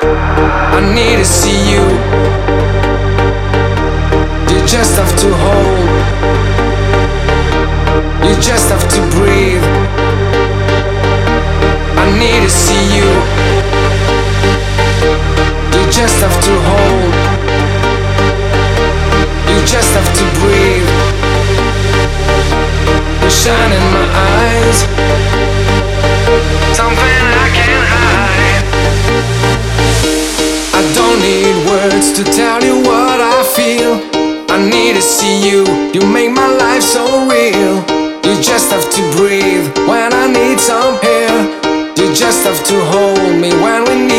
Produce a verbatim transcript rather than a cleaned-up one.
I need to see you. You just have to hold. You just have to breathe. I need to see you. You just have to hold. You just have to breathe. You shine in my eyes, something I can't hide. I don't need words to tell you what I feel. I need to see you. You make my life so real. You just have to breathe when I need some air. You just have to hold me when we need